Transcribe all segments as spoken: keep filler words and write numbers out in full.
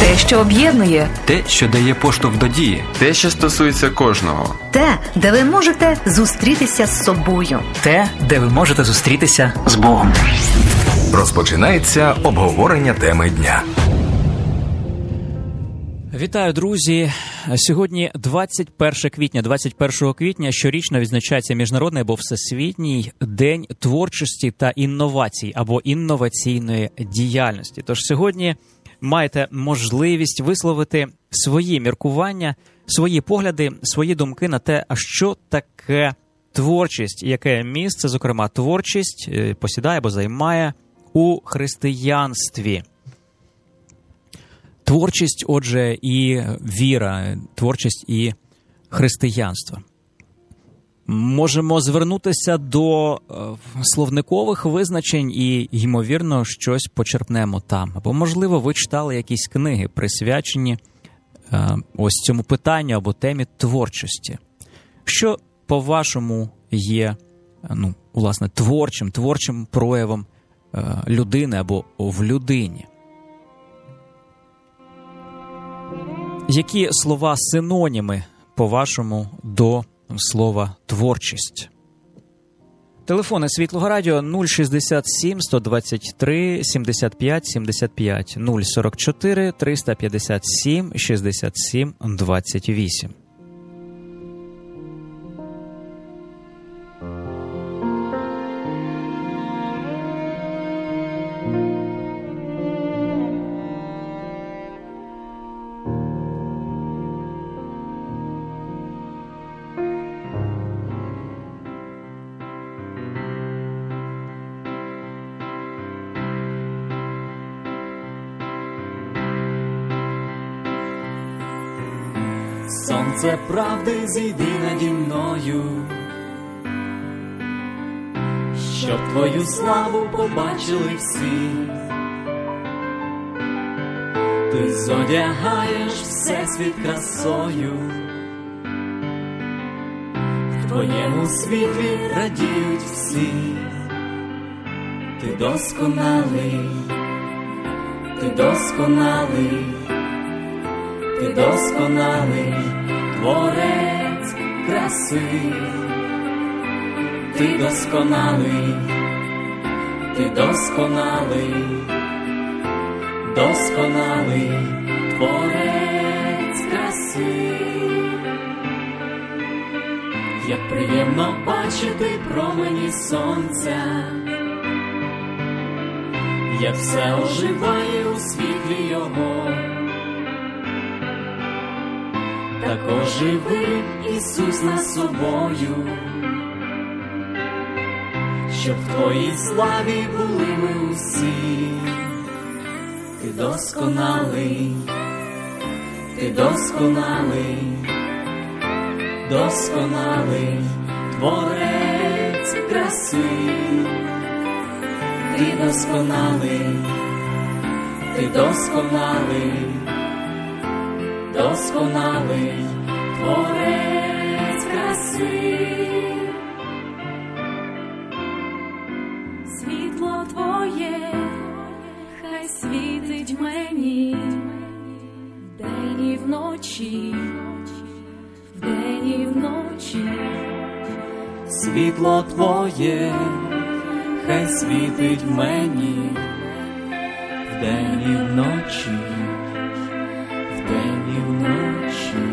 Те, що об'єднує. Те, що дає поштовх до дії. Те, що стосується кожного. Те, де ви можете зустрітися з собою. Те, де ви можете зустрітися з Богом. Розпочинається обговорення теми дня. Вітаю, друзі! Сьогодні двадцять перше квітня. двадцять першого квітня щорічно відзначається Міжнародний або Всесвітній день творчості та інновацій або інноваційної діяльності. Тож сьогодні маєте можливість висловити свої міркування, свої погляди, свої думки на те, а що таке творчість, яке місце, зокрема, творчість посідає або займає у християнстві. Творчість, отже, і віра, творчість і християнство. Можемо звернутися до е, словникових визначень і, ймовірно, щось почерпнемо там. Або, можливо, ви читали якісь книги, присвячені е, ось цьому питанню або темі творчості. Що, по-вашому, є, ну, власне, творчим, творчим проявом е, людини або в людині? Які слова синоніми, по-вашому, до слова «творчість»? Телефони Світлого Радіо нуль шістдесят сім сто двадцять три сімдесят п'ять сімдесят п'ять, нуль сорок чотири триста п'ятдесят сім шістдесят сім двадцять вісім. Сонце правди зійди наді мною, щоб твою славу побачили всі. Ти зодягаєш всесвіт красою, в твоєму світлі радіють всі. Ти досконалий, ти досконалий, ти досконалий, творець краси. Ти досконалий, ти досконалий, досконалий, творець краси. Як приємно бачити промені сонця, як все оживає у світлі його. Так оживи, Ісус, над собою, щоб в Твоїй славі були ми усі. Ти досконалий, ти досконалий, досконалий, творець краси. Ти досконалий, ти досконалий, досконалий, творець краси. Світло Твоє хай світить мені вдень і вночі, вдень і вночі. Світло Твоє хай світить мені вдень і вночі, вдень і вночі.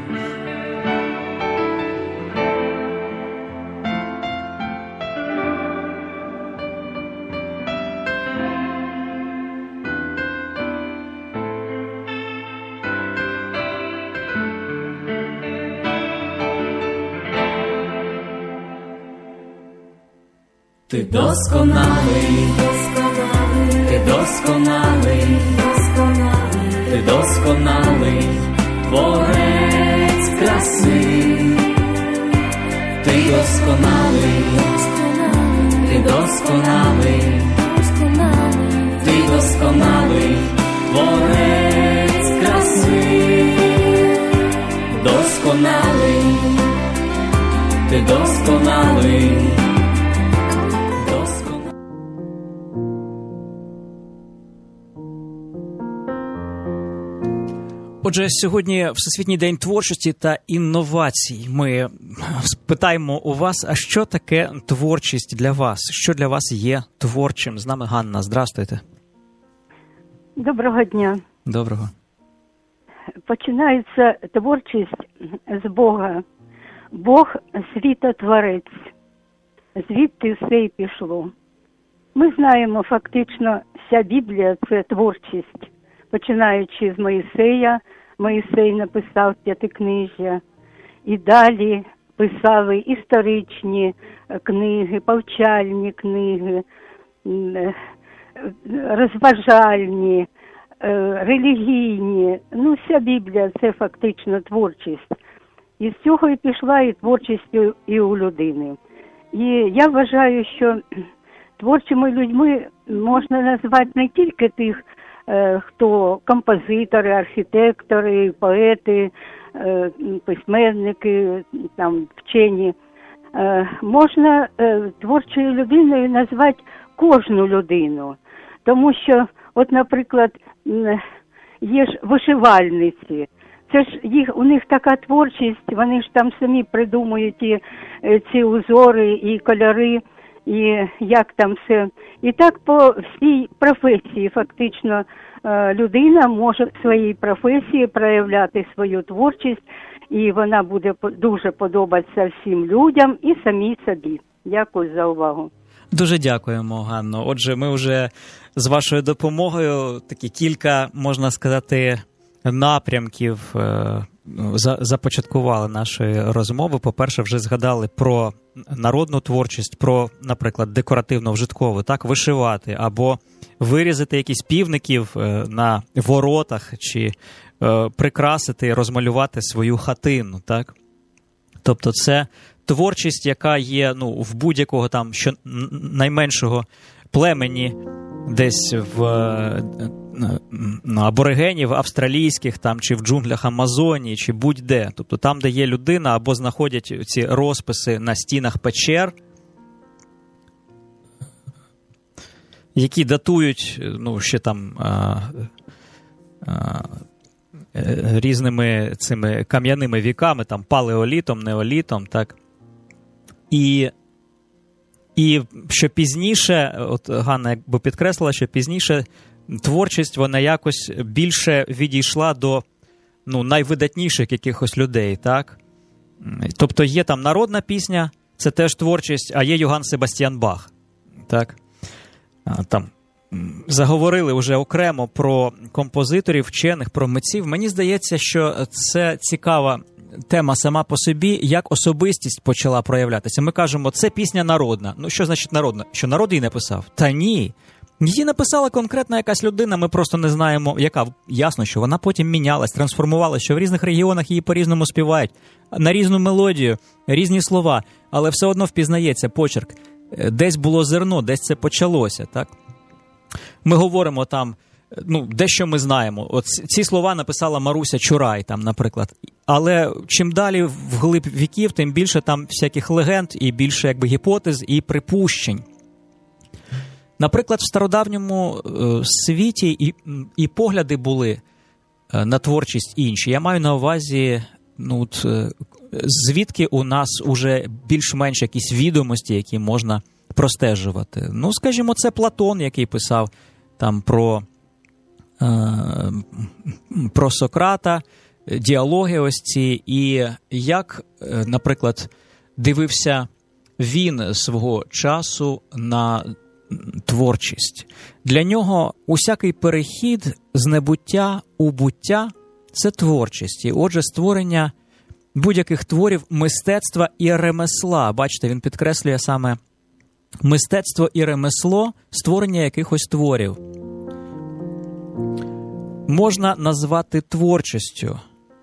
Ти досконалий, ти досконалий, ти досконалий, творець краси. Ти досконалий, ти досконалий, ти досконалий, творець краси. Досконалий, ти досконалий. Отже, сьогодні Всесвітній день творчості та інновацій. Ми спитаємо у вас, а що таке творчість для вас? Що для вас є творчим? З нами Ганна. Здрастуйте. Доброго дня. Доброго. Починається творчість з Бога. Бог – світотворець. Звідти все й пішло. Ми знаємо, фактично, вся Біблія – це творчість. Починаючи з Моїсея, Моїсей написав п'ятикнижжя. І далі писали історичні книги, повчальні книги, розважальні, релігійні. Ну, вся Біблія – це фактично творчість. І з цього і пішла і творчість і у людини. І я вважаю, що творчими людьми можна назвати не тільки тих, хто композитори, архітектори, поети, письменники, там, вчені. Можна творчою людиною назвати кожну людину. Тому що, от, наприклад, є ж вишивальниці. Це ж їх, у них така творчість, вони ж там самі придумують ті, ці узори і кольори, і як там все. І так по всій професії фактично людина може в своїй професії проявляти свою творчість, і вона буде дуже подобатися всім людям і самій собі. Дякую за увагу. Дуже дякуємо, Ганно. Отже, ми вже з вашою допомогою такі кілька, можна сказати, напрямків започаткували нашої розмови. По-перше, вже згадали про народну творчість, про, наприклад, декоративно-вжиткову, так, вишивати, або вирізати якісь півників на воротах, чи прикрасити, розмалювати свою хатину, так. Тобто це творчість, яка є, ну, в будь-якого там, що найменшого племені, десь в аборигенів австралійських там, чи в джунглях Амазонії, чи будь-де. Тобто там, де є людина, або знаходять ці розписи на стінах печер, які датують, ну, ще там а, а, різними цими кам'яними віками, там палеолітом, неолітом, так. І І що пізніше, от Ганна якби підкреслила, що пізніше творчість, вона якось більше відійшла до, ну, найвидатніших якихось людей, так? Тобто є там народна пісня, це теж творчість, а є Йоганн Себастьян Бах, так? Там заговорили вже окремо про композиторів, вчених, про митців. Мені здається, що це цікава тема сама по собі, як особистість почала проявлятися. Ми кажемо, це пісня народна. Ну, що значить народна? Що народ її написав? Та ні. Її написала конкретна якась людина, ми просто не знаємо, яка. Ясно, що вона потім мінялась, трансформувалася, що в різних регіонах її по-різному співають, на різну мелодію, різні слова, але все одно впізнається почерк. Десь було зерно, десь це почалося, так? Ми говоримо там, ну, дещо ми знаємо. От ці слова написала Маруся Чурай, там, наприклад. Але чим далі вглиб віків, тим більше там всяких легенд і більше якби гіпотез і припущень. Наприклад, в стародавньому е, світі і, і погляди були е, на творчість інші. Я маю на увазі, ну, от, е, звідки у нас уже більш-менш якісь відомості, які можна простежувати. Ну, скажімо, це Платон, який писав там про, е, про Сократа, діалоги ось ці, і як, е, наприклад, дивився він свого часу на творчість. Для нього усякий перехід з небуття у буття – це творчість. І отже, створення будь-яких творів мистецтва і ремесла. Бачите, він підкреслює саме мистецтво і ремесло, створення якихось творів. Можна назвати творчістю.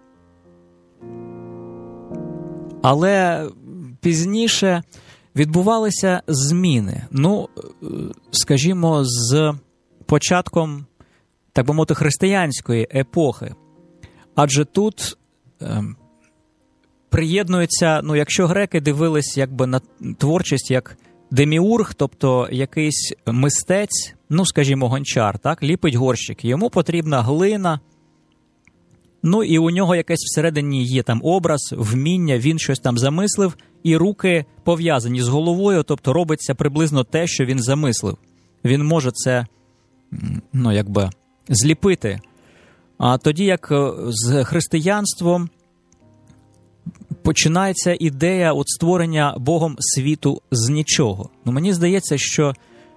Але пізніше відбувалися зміни. Ну, скажімо, з початком, так би мовити, християнської епохи. Адже тут е, приєднується, ну, якщо греки дивились якби на творчість як деміург, тобто якийсь мистець, ну, скажімо, гончар, так, ліпить горщик. Йому потрібна глина, Ну і у нього якесь всередині є там образ, вміння, він щось там замислив, і руки пов'язані з головою, тобто робиться приблизно те, що він замислив. Він може це, ну, якби, зліпити. А тоді як з християнством починається ідея от створення Богом світу з нічого. Ну, мені здається, що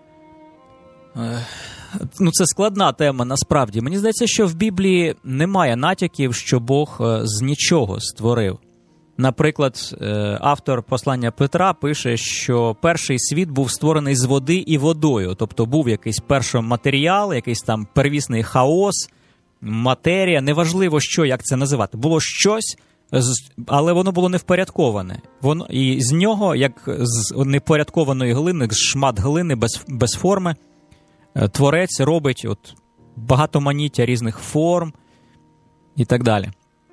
ну, це складна тема насправді. Мені здається, що в Біблії немає натяків, що Бог з нічого створив. Наприклад, автор послання Петра пише, що перший світ був створений з води і водою. Тобто був якийсь перший матеріал, якийсь там первісний хаос, матерія, неважливо що, як це називати. Було щось, але воно було невпорядковане. Воно, і з нього, як з непорядкованої глини, з шмат глини без, без форми, Творець робить от багатоманіття різних форм і так далі.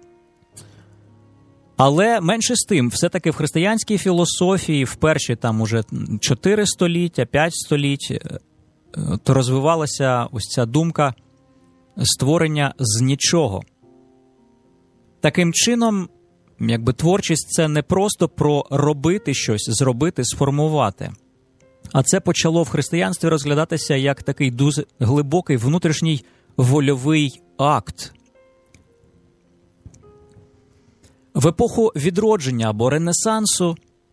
Але менше з тим, все-таки в християнській філософії в перші там уже чотири століття, п'ять століть, то розвивалася ось ця думка створення з нічого. Таким чином, якби творчість – це не просто про робити щось, зробити, сформувати. А це почало в християнстві розглядатися як такий дуже глибокий внутрішній вольовий акт. В епоху відродження або Ренесансу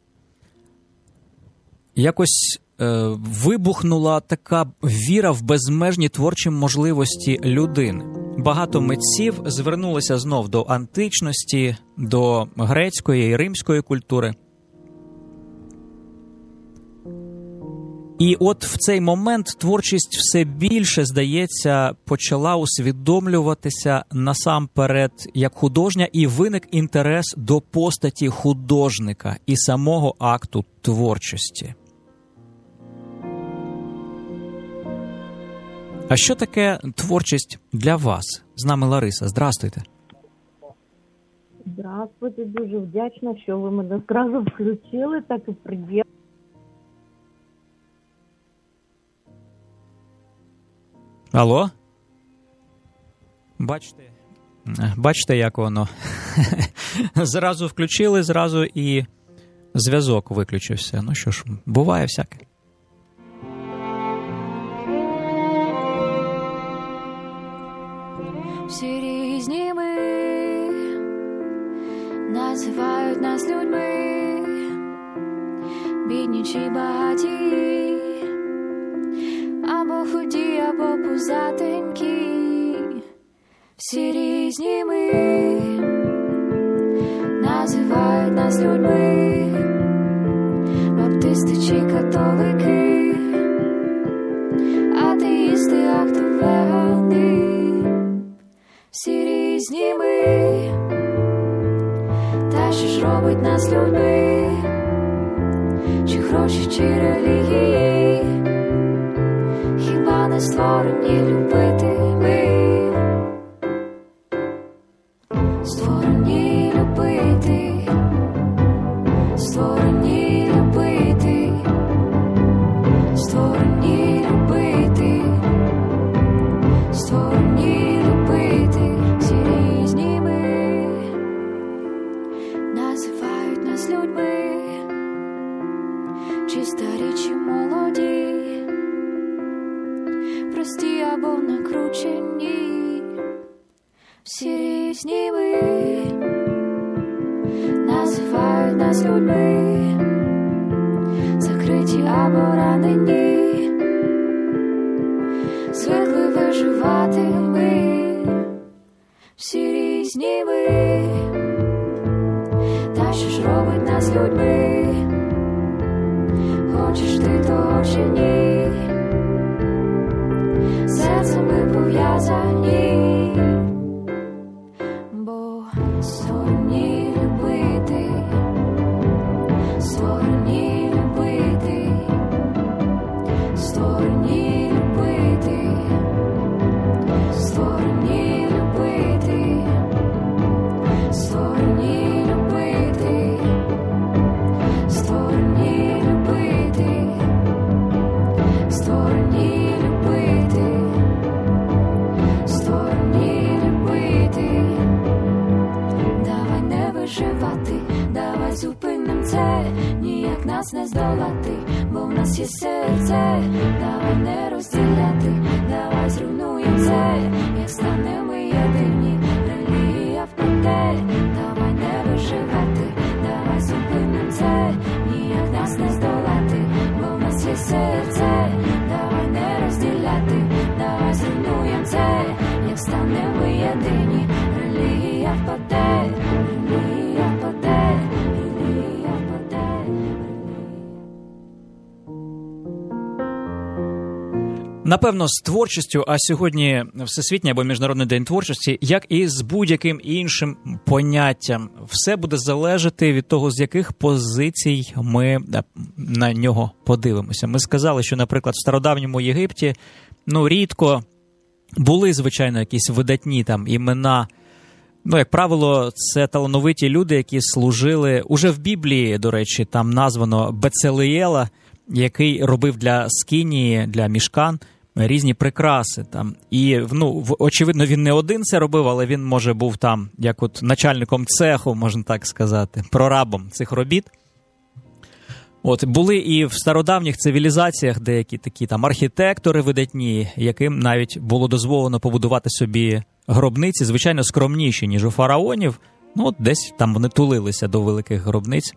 якось е, вибухнула така віра в безмежні творчі можливості людини. Багато митців звернулися знов до античності, до грецької і римської культури. І от в цей момент творчість все більше, здається, почала усвідомлюватися насамперед як художня, і виник інтерес до постаті художника і самого акту творчості. А що таке творчість для вас? З нами Лариса. Здрастуйте. Здравствуйте. Дуже вдячна, що ви мене одразу включили, так і приємно. Алло? Бачите, бачите, як воно? Зразу включили, зразу і зв'язок виключився. Ну що ж, буває всяке. Всі різні ми називають нас людьми, бідні чи багаті, або худі, або пузатенькі. Всі різні ми називають нас людьми, баптисти чи католики, атеїсти, а хто вегани. Всі різні ми, та що ж робить нас людьми, чи гроші, чи релігії, хіба не створені любити ми? Створені любити, створені любити, створені любити, створені любити. Всі різні ми називають нас людьми, чи старі, чи молоді, прості або накручені. Всі різні ми називають нас людьми, закриті або ранені, звикли виживати ми. Всі різні ми, та що ж робить нас людьми, хочеш ти того чи ні, серцем ми пов'язані. Створені любити, створені любити, створені любити, створені любити, створені любити, створені любити, створені любити, створені. давай зупиним це, ніяк нас не здолати, бо в нас є серце, давай не розділяти, давай зруйнуємо це, як станемо єдині, релігія впаде, давай не виживати, давай зупиним це, ніяк нас не здолати, бо в нас є серце, давай не розділяти, давай зруйнуємо це, як станемо єдині, релігія впаде, релігія впаде, релігія впаде. Напевно, з творчістю, а сьогодні Всесвітній або Міжнародний день творчості, як і з будь-яким іншим поняттям, все буде залежати від того, з яких позицій ми на нього подивимося. Ми сказали, що, наприклад, в стародавньому Єгипті, ну, рідко були, звичайно, якісь видатні там імена. Ну, як правило, це талановиті люди, які служили, уже в Біблії, до речі, там названо Бецалеєла, який робив для Скинії, для мішкан різні прикраси там. І, ну, очевидно, він не один це робив, але він, може, був там, як от начальником цеху, можна так сказати, прорабом цих робіт. От, були і в стародавніх цивілізаціях деякі такі там архітектори видатні, яким навіть було дозволено побудувати собі гробниці, звичайно, скромніші, ніж у фараонів. Ну, от десь там вони тулилися до великих гробниць.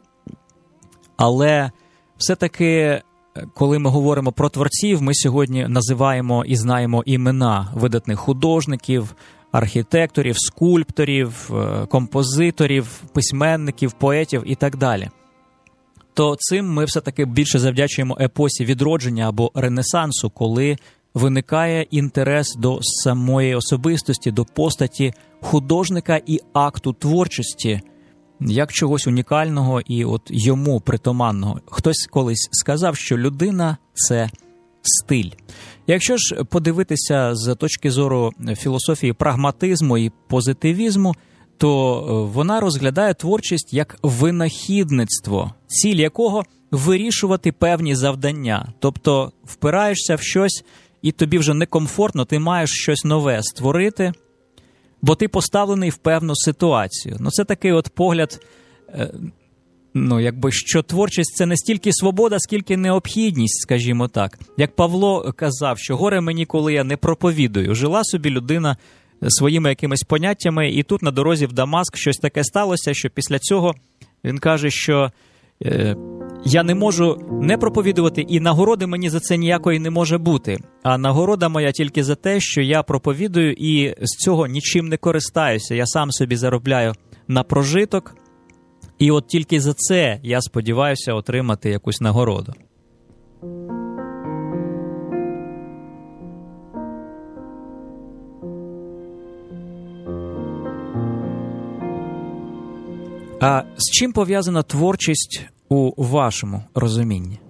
Але все-таки, коли ми говоримо про творців, ми сьогодні називаємо і знаємо імена видатних художників, архітекторів, скульпторів, композиторів, письменників, поетів і так далі. То цим ми все-таки більше завдячуємо епосі відродження або ренесансу, коли виникає інтерес до самої особистості, до постаті художника і акту творчості, як чогось унікального і от йому притаманного. Хтось колись сказав, що людина – це стиль. Якщо ж подивитися з точки зору філософії прагматизму і позитивізму, то вона розглядає творчість як винахідництво, ціль якого – вирішувати певні завдання. Тобто впираєшся в щось, і тобі вже некомфортно, ти маєш щось нове створити, бо ти поставлений в певну ситуацію. Ну, це такий от погляд, ну, якби, що творчість – це не стільки свобода, скільки необхідність, скажімо так. Як Павло казав, що горе мені, коли я не проповідую. Жила собі людина своїми якимись поняттями, і тут на дорозі в Дамаск щось таке сталося, що після цього він каже, що е, я не можу не проповідувати, і нагороди мені за це ніякої не може бути. А нагорода моя тільки за те, що я проповідую і з цього нічим не користаюся. Я сам собі заробляю на прожиток, і от тільки за це я сподіваюся отримати якусь нагороду. А з чим пов'язана творчість у вашому розумінні?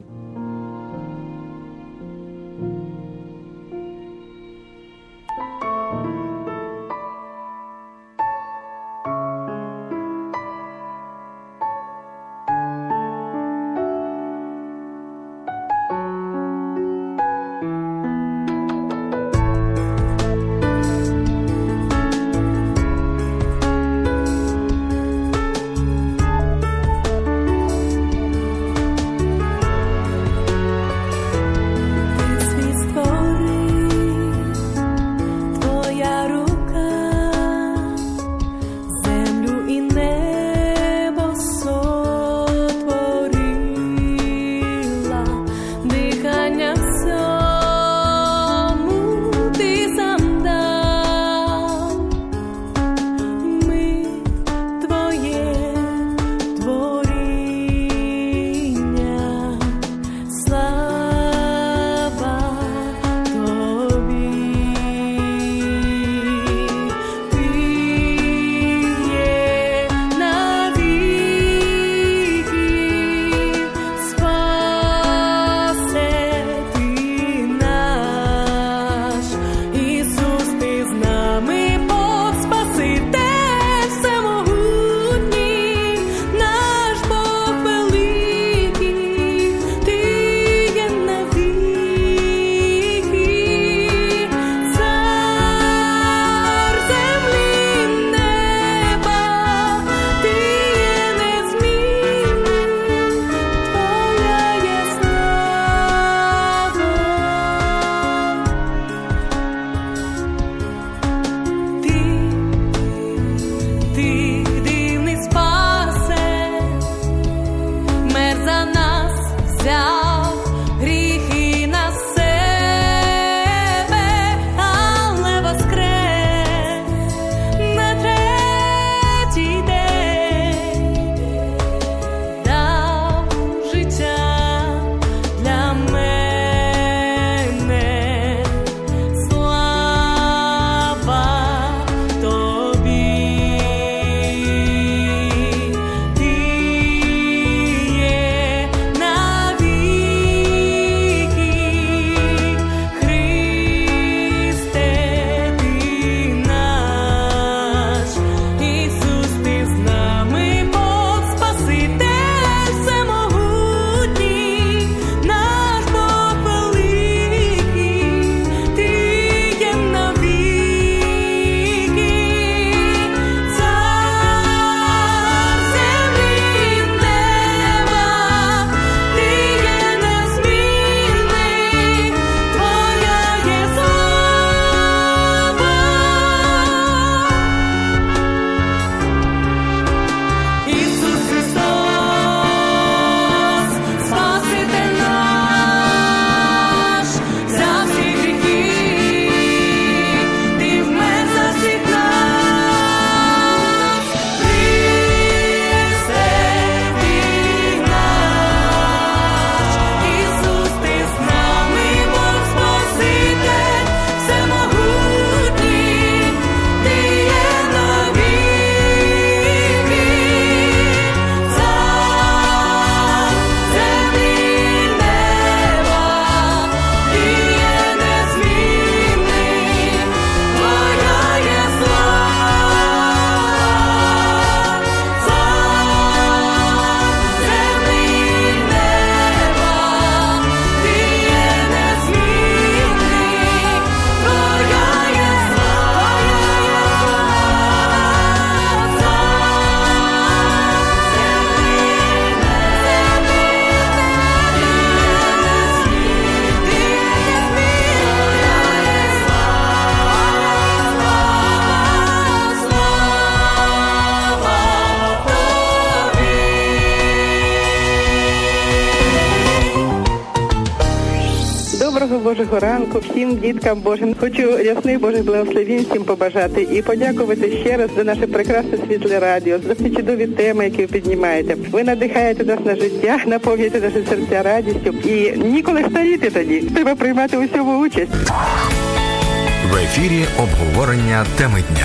Божого ранку всім діткам Божим. Хочу рясних Божих благословень всім побажати і подякувати ще раз за наше прекрасне світле радіо, за ці чудові теми, які ви піднімаєте. Ви надихаєте нас на життя, наповнюєте наші серця радістю і ніколи старіти тоді. Треба приймати у всьому участь. В ефірі обговорення теми дня.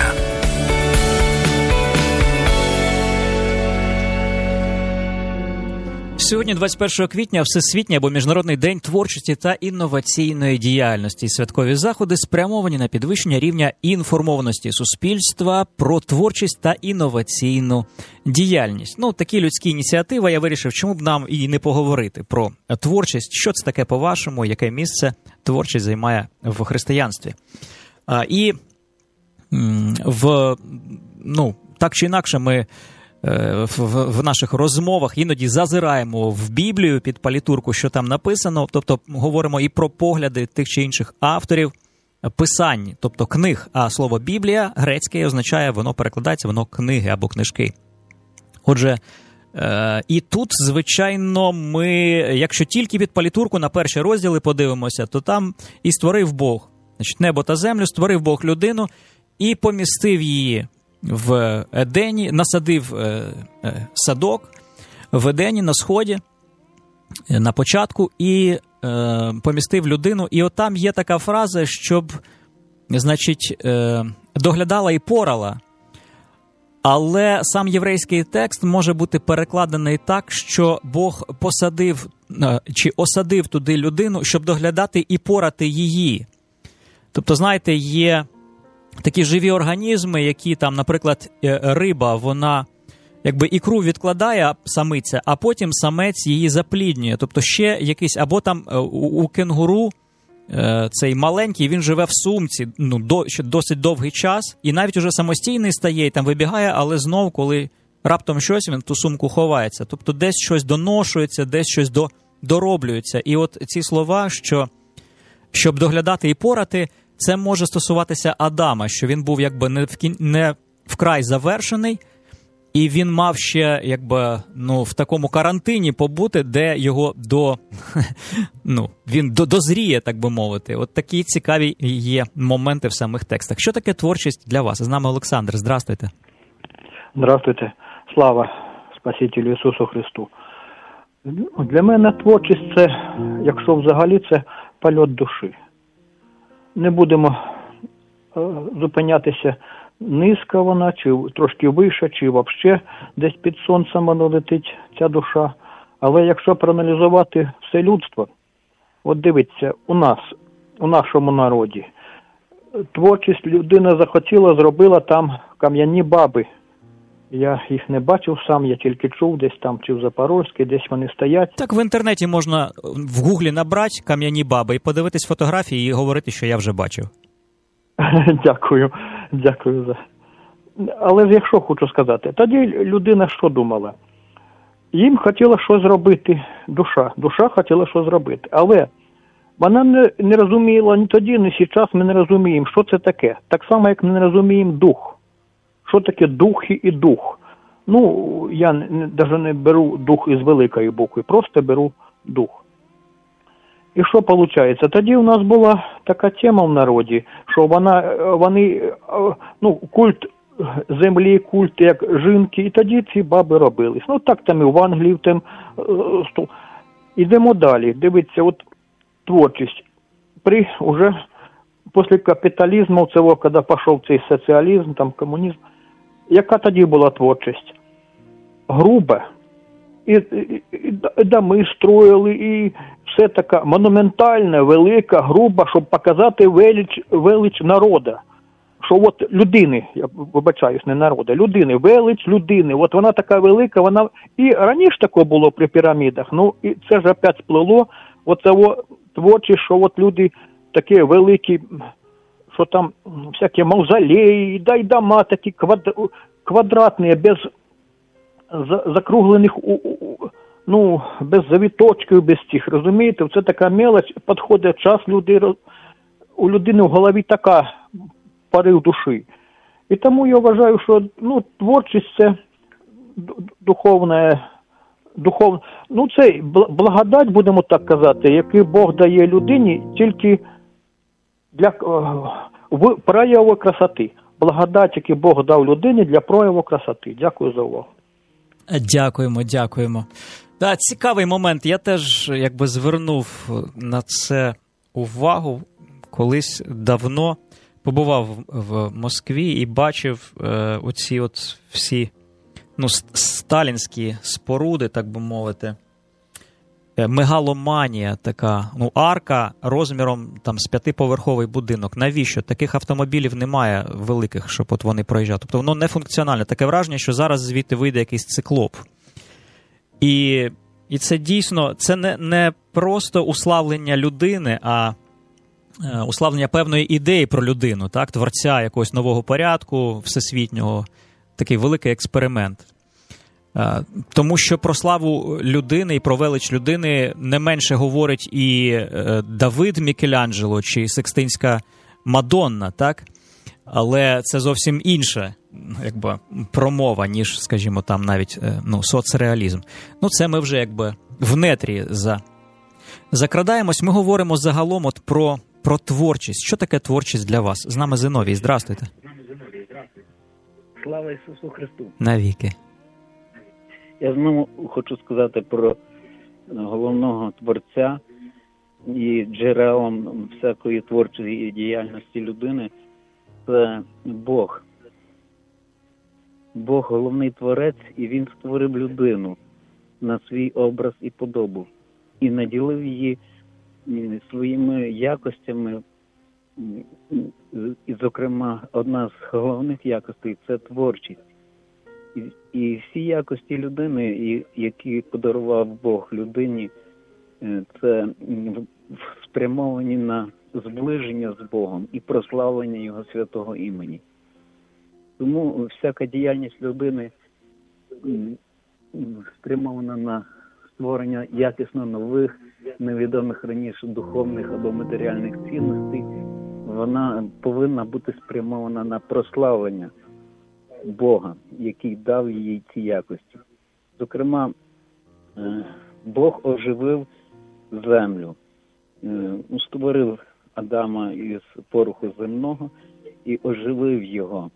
Сьогодні, двадцять першого квітня, Всесвітній або Міжнародний день творчості та інноваційної діяльності. Святкові заходи спрямовані на підвищення рівня інформованості суспільства про творчість та інноваційну діяльність. Ну, такі людські ініціативи, я вирішив, чому б нам і не поговорити про творчість. Що це таке, по-вашому, яке місце творчість займає в християнстві. А, і в, ну, так чи інакше ми В, в наших розмовах іноді зазираємо в Біблію під палітурку, що там написано, тобто говоримо і про погляди тих чи інших авторів писань, тобто книг, а слово Біблія грецьке означає, воно перекладається, воно книги або книжки. Отже, е, і тут, звичайно, ми, якщо тільки під палітурку на перші розділи подивимося, то там і створив Бог, значить, небо та землю, створив Бог людину і помістив її в Едені, насадив е, е, садок в Едені на сході, е, на початку, і е, помістив людину. І от там є така фраза, щоб, значить, е, доглядала і порала. Але сам єврейський текст може бути перекладений так, що Бог посадив е, чи осадив туди людину, щоб доглядати і порати її. Тобто, знаєте, є такі живі організми, які там, наприклад, риба, вона якби ікру відкладає, самиця, а потім самець її запліднює. Тобто ще якийсь, або там у, у кенгуру цей маленький, він живе в сумці, ну, до, досить довгий час, і навіть уже самостійний стає, і там вибігає, але знов, коли раптом щось, він в ту сумку ховається. Тобто десь щось доношується, десь щось до, дороблюється. І от ці слова, що щоб доглядати і порати, це може стосуватися Адама, що він був якби не, в кін... не вкрай завершений, і він мав ще якби, ну, в такому карантині побути, де його до, ну, він до, дозріє, так би мовити. От такі цікаві є моменти в самих текстах. Що таке творчість для вас? З нами Олександр. Здравствуйте. Здравствуйте. Слава Спасителю Ісусу Христу. Для мене творчість – це, якщо взагалі, це польот душі. Не будемо е, зупинятися, низько вона, чи трошки вище, чи взагалі десь під сонцем вона летить, ця душа. Але якщо проаналізувати все людство, от дивіться, у нас, у нашому народі, творчість людина захотіла, зробила там кам'яні баби. Я їх не бачив сам, я тільки чув, десь там, чи в Запорозькій, десь вони стоять. Так в інтернеті можна в гуглі набрати кам'яні баби і подивитись фотографії і говорити, що я вже бачив. Дякую, дякую за. Але ж якщо хочу сказати, тоді людина що думала? Їм хотіла щось зробити, душа, душа хотіла щось зробити, але вона не, не розуміла ні тоді, ні зараз ми не розуміємо, що це таке. Так само, як ми не розуміємо дух. Що таке духи і дух? Ну, я навіть не беру дух із великої букви, просто беру дух. І що виходить? Тоді у нас була така тема в народі, що вона, вони, ну, культ землі, культ як жінки, і тоді ці баби робились. Ну, так там і в Англії, там, ідемо далі. Дивіться, от творчість. При уже після капіталізму, цього, коли пішов цей соціалізм, там комунізм, яка тоді була творчість? Груба. І, і, і доми строїли, і все така монументальна, велика, груба, щоб показати велич, велич народа. Що от людини, я вибачаюсь, не народа, людини, велич людини, от вона така велика, вона... І раніше таке було при пірамідах, ну, і це ж опять сплило, оце творчість, що от люди такі великі, що там всякі мавзолеї, да й дома такі квад... квадратні, без закруглених, ну, без завіточків, без тих, розумієте? Це така мелоч, підходить час, люди, у людини в голові така порив душі. І тому я вважаю, що, ну, творчість – це духовне духовно. Ну, це благодать, будемо так казати, який Бог дає людині тільки для в прояву красоти. Благодать, який Бог дав людині для прояву красоти. Дякую за увагу. Дякуємо, дякуємо. Да, цікавий момент. Я теж якби звернув на це увагу. Колись давно побував в Москві і бачив е, оці от всі ну, сталінські споруди, так би мовити. Мегаломанія така, ну, арка розміром там з п'ятиповерховий будинок. Навіщо? Таких автомобілів немає великих, щоб от вони проїжджали. Тобто воно не функціональне. Таке враження, що зараз звідти вийде якийсь циклоп. І, і це дійсно, це не, не просто уславлення людини, а е, уславлення певної ідеї про людину, так? Творця якогось нового порядку всесвітнього. Такий великий експеримент. Тому що про славу людини і про велич людини не менше говорить і Давид Мікеланджело чи Секстинська Мадонна, так? Але це зовсім інша якби, промова, ніж, скажімо, там навіть ну, соцреалізм. Ну, це ми вже якби в нетрі за... закрадаємось. Ми говоримо загалом от про, про творчість. Що таке творчість для вас? З нами Зиновій. Здрастуйте. Слава Ісусу Христу. Навіки. Я знову хочу сказати про головного творця і джерелом всякої творчої діяльності людини – це Бог. Бог – головний творець, і Він створив людину на свій образ і подобу. І наділив її своїми якостями. І, зокрема, одна з головних якостей – це творчість. І, і всі якості людини, які подарував Бог людині, це спрямовані на зближення з Богом і прославлення Його святого імені. Тому всяка діяльність людини спрямована на створення якісно нових, невідомих раніше духовних або матеріальних цінностей. Вона повинна бути спрямована на прославлення Бога, який дав їй ці якості. Зокрема, Бог оживив землю, створив Адама із пороху земного і оживив його,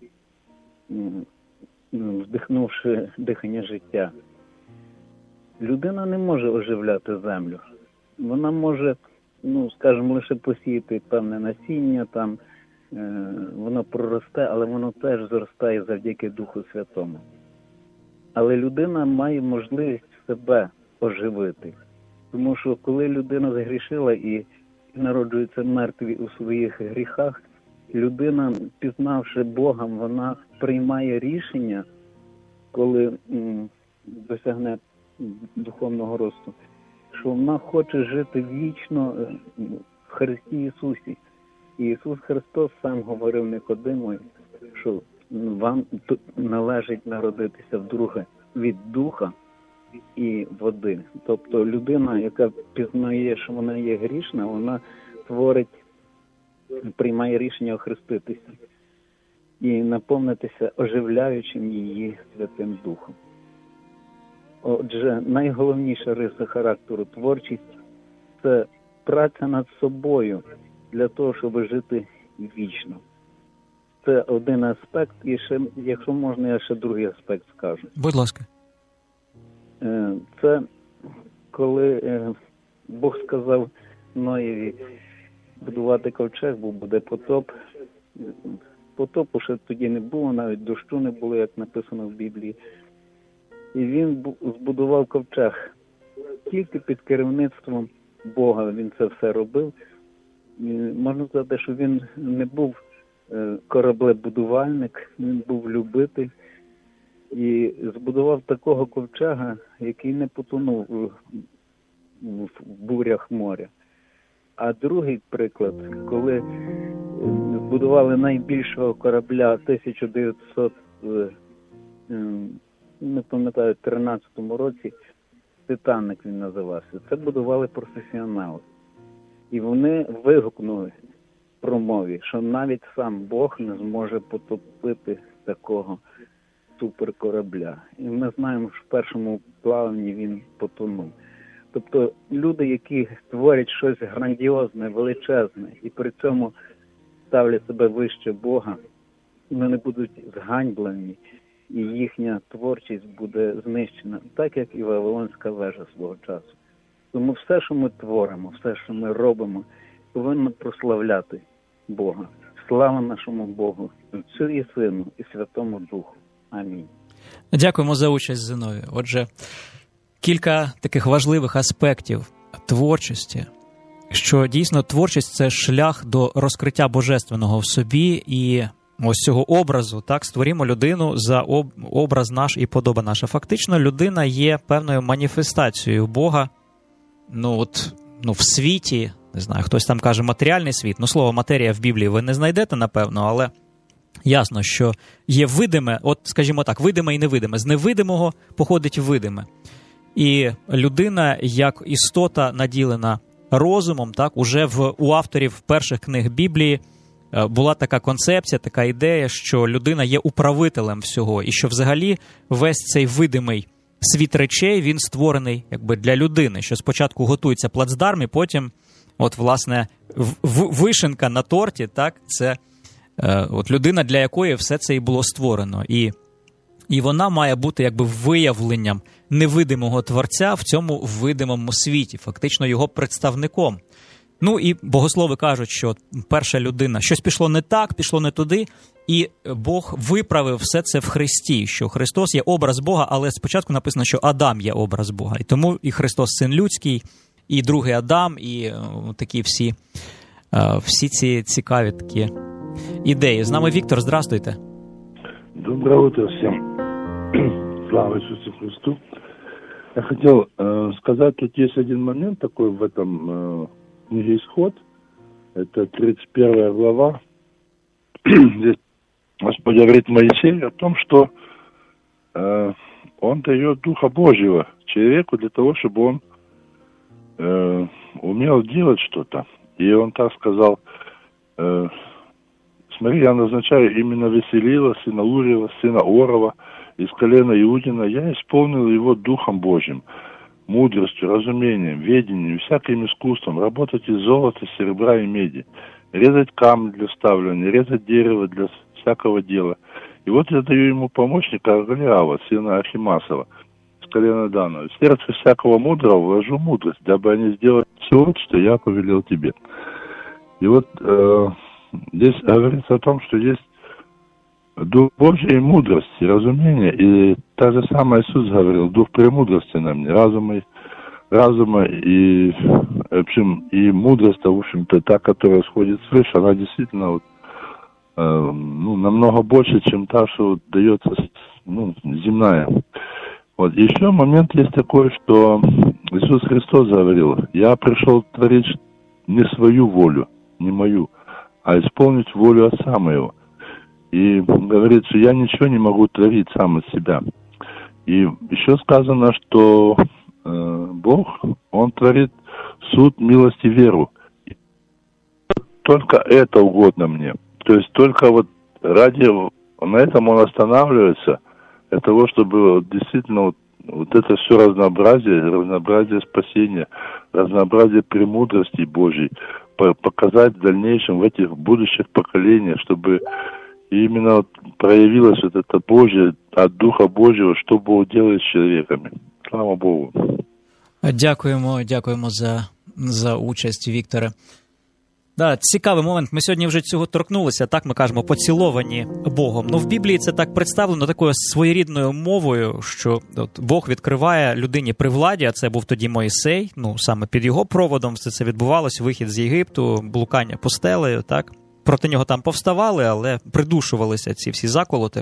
вдихнувши дихання життя. Людина не може оживляти землю. Вона може, ну, скажімо, лише посіяти певне насіння, там, е, воно проросте, але воно теж зростає завдяки Духу Святому. Але людина має можливість себе оживити. Тому що коли людина загрішила і народжується мертві у своїх гріхах, людина, пізнавши Бога, вона приймає рішення, коли м, досягне духовного росту, що вона хоче жити вічно в Христі Ісусі. І Ісус Христос сам говорив Никодимові, що вам належить народитися вдруге від Духа і води. Тобто людина, яка пізнає, що вона є грішна, вона творить, приймає рішення охреститися і наповнитися оживляючим її Святим Духом. Отже, найголовніша риса характеру творчість – це праця над собою для того, щоб жити вічно. Це один аспект, і ще, якщо можна, я ще другий аспект скажу. Будь ласка. Це коли Бог сказав Ноєві будувати ковчег, бо буде потоп. Потопу ще тоді не було, навіть дощу не було, як написано в Біблії. І він збудував ковчег. Тільки під керівництвом Бога він це все робив. І можна сказати, що він не був кораблебудувальник, він був любитель. І збудував такого ковчега, який не потонув в бурях моря. А другий приклад, коли збудували найбільшого корабля в тисяча дев'ятсот, не пам'ятаю, тринадцятому році, «Титаник» він називався. Це будували професіонали. І вони вигукнули в промові, що навіть сам Бог не зможе потопити такого суперкорабля. І ми знаємо, що в першому плаванні він потонув. Тобто люди, які творять щось грандіозне, величезне, і при цьому ставлять себе вище Бога, вони будуть зганьблені, і їхня творчість буде знищена, так як і Вавилонська вежа свого часу. Тому все, що ми творимо, все, що ми робимо, повинно прославляти Бога. Слава нашому Богу, Отцю і Сину, і Святому Духу. Амінь. Дякуємо за участь, Зиновій. Отже, кілька таких важливих аспектів творчості, що дійсно творчість – це шлях до розкриття божественного в собі, і ось цього образу, так, створімо людину за об, образ наш і подоба наша. Фактично, людина є певною маніфестацією Бога, ну от, ну в світі, не знаю, хтось там каже матеріальний світ, ну слово матерія в Біблії ви не знайдете, напевно, але ясно, що є видиме, от, скажімо так, видиме і невидиме. З невидимого походить видиме. І людина, як істота, наділена розумом, так, уже в, у авторів перших книг Біблії була така концепція, така ідея, що людина є управителем всього, і що взагалі весь цей видимий світ речей, він створений якби для людини, що спочатку готується плацдарм, і потім, от, власне, в, вишенка на торті, так, це е, от людина, для якої все це і було створено. І, і вона має бути якби виявленням невидимого творця в цьому видимому світі, фактично його представником. Ну і богослови кажуть, що перша людина, щось пішло не так, пішло не туди, і Бог виправив все це в Христі, що Христос є образ Бога, але спочатку написано, що Адам є образ Бога. І тому і Христос син людський, і другий Адам, і о, такі всі, о, всі ці цікаві такі ідеї. З нами Віктор, здравствуйте. Доброе утро всем. Слава Иисусу Христу. Я хотел э, сказать, тут есть один момент такой в этом э, книге «Исход». Это тридцать первая глава. Здесь Господь говорит Моисею о том, что э, Он дает Духа Божьего человеку для того, чтобы он э, умел делать что-то. И Он так сказал: э, смотри, я назначаю именно Веселила, сына Уриева, сына Орова, из колена Иудина. Я исполнил его Духом Божьим, мудростью, разумением, ведением, всяким искусством, работать из золота, серебра и меди, резать камни для ставления, резать дерево для всякого дела. И вот я даю ему помощника Голиава, сына Ахимасова, с колена Данова. В сердце всякого мудрого вложу мудрость, дабы они сделали все, что я повелел тебе. И вот э, здесь говорится о том, что есть Дух Божий, мудрости, разумения, и та же самая Иисус говорил: Дух премудрости на мне, разума, разума и, в общем, и мудрость, в общем-то, та, которая сходит свыше, она действительно вот, э, ну, намного больше, чем та, что вот дается, ну, земная. Вот. Еще момент есть такой, что Иисус Христос говорил: я пришел творить не свою волю, не мою, а исполнить волю Отца моего. И говорит, что я ничего не могу творить сам из себя. И еще сказано, что э, Бог, Он творит суд, милость и веру. И только это угодно мне. То есть только вот ради, на этом Он останавливается, для того, чтобы вот действительно вот, вот это все разнообразие, разнообразие спасения, разнообразие премудрости Божьей показать в дальнейшем, в этих будущих поколениях, чтобы и именно вот проявилось вот это Божье, от Духа Божьего, что Бог делает с человеками. Слава Богу. Дякуємо, дякуємо за, за участь, Вікторе. Да, цікавий момент. Ми сьогодні вже цього торкнулися, так, ми кажемо, поціловані Богом. Ну, в Біблії це так представлено такою своєрідною мовою, що от Бог відкриває людині при владі, а це був тоді Моїсей, ну, саме під його проводом все це відбувалось, вихід з Єгипту, блукання пустелею, так. Проти нього там повставали, але придушувалися ці всі заколоти.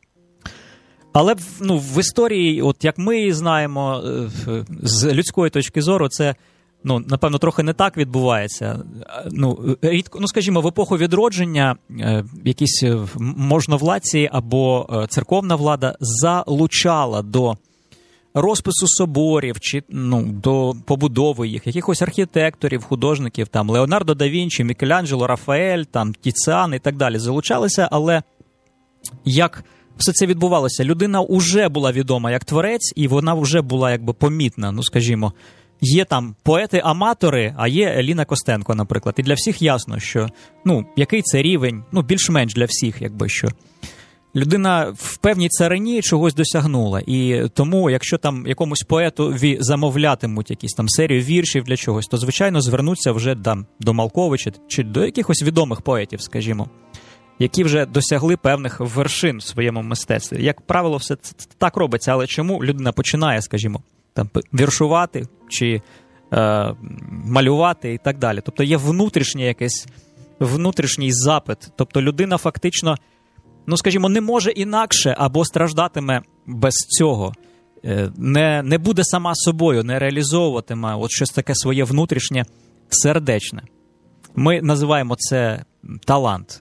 Але ну, в історії, от як ми знаємо, з людської точки зору, це, ну, напевно, трохи не так відбувається. Ну, рідко, ну, скажімо, в епоху відродження якісь можновладці або церковна влада залучала до розпису соборів, чи, ну, до побудови їх, якихось архітекторів, художників, там, Леонардо да Вінчі, Мікеланджело, Рафаель, там, Тіціан і так далі залучалися, але як все це відбувалося? Людина вже була відома як творець, і вона вже була якби помітна, ну, скажімо. Є там поети-аматори, а є Еліна Костенко, наприклад. І для всіх ясно, що, ну, який це рівень, ну, більш-менш для всіх, якби, що людина в певній царині чогось досягнула. І тому, якщо там якомусь поетові замовлятимуть якісь там серію віршів для чогось, то, звичайно, звернуться вже там, до Малковича чи до якихось відомих поетів, скажімо, які вже досягли певних вершин в своєму мистецтві. Як правило, все це так робиться, але чому людина починає, скажімо, там, віршувати чи е, малювати і так далі. Тобто є внутрішній якийсь, внутрішній запит. Тобто людина фактично, ну, скажімо, не може інакше або страждатиме без цього. Е, не, не буде сама собою, не реалізовуватиме от щось таке своє внутрішнє, сердечне. Ми називаємо це талант.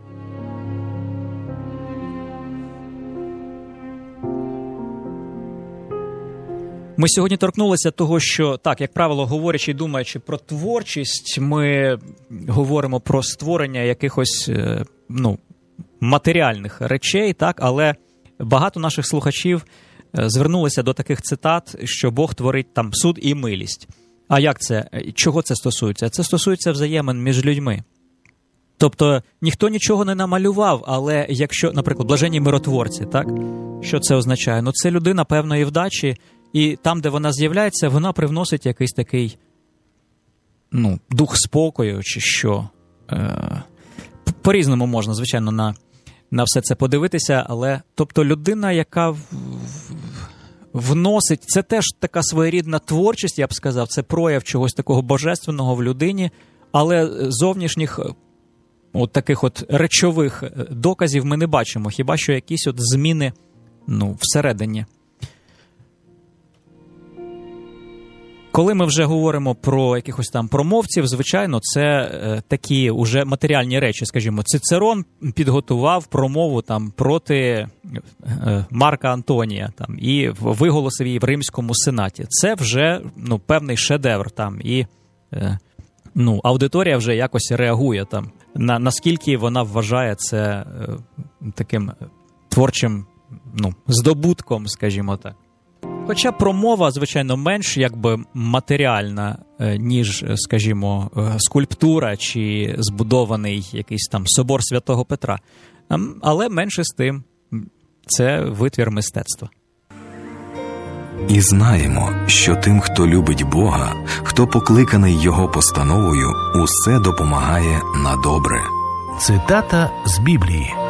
Ми сьогодні торкнулися того, що, так, як правило, говорячи і думаючи про творчість, ми говоримо про створення якихось, ну, матеріальних речей, так, але багато наших слухачів звернулися до таких цитат, що Бог творить там суд і милість. А як це? Чого це стосується? Це стосується взаємин між людьми. Тобто ніхто нічого не намалював, але якщо, наприклад, блаженні миротворці, так, що це означає? Ну, це людина певної вдачі, і там, де вона з'являється, вона привносить якийсь такий, ну, дух спокою, чи що. Е, по-різному можна, звичайно, на, на все це подивитися, але, тобто, людина, яка в, вносить, це теж така своєрідна творчість, я б сказав, це прояв чогось такого божественного в людині, але зовнішніх, от таких от речових доказів ми не бачимо, хіба що якісь от зміни, ну, всередині. Коли ми вже говоримо про якихось там промовців, звичайно, це е, такі уже матеріальні речі, скажімо. Цицерон підготував промову там проти е, Марка Антонія там, і виголосив її в Римському сенаті. Це вже, ну, певний шедевр там, і е, ну, аудиторія вже якось реагує там, на, наскільки вона вважає це е, таким творчим, ну, здобутком, скажімо так. Хоча промова, звичайно, менш якби матеріальна, ніж, скажімо, скульптура чи збудований якийсь там собор Святого Петра. Але менше з тим, це витвір мистецтва. І знаємо, що тим, хто любить Бога, хто покликаний Його постановою, усе допомагає на добре. Цитата з Біблії.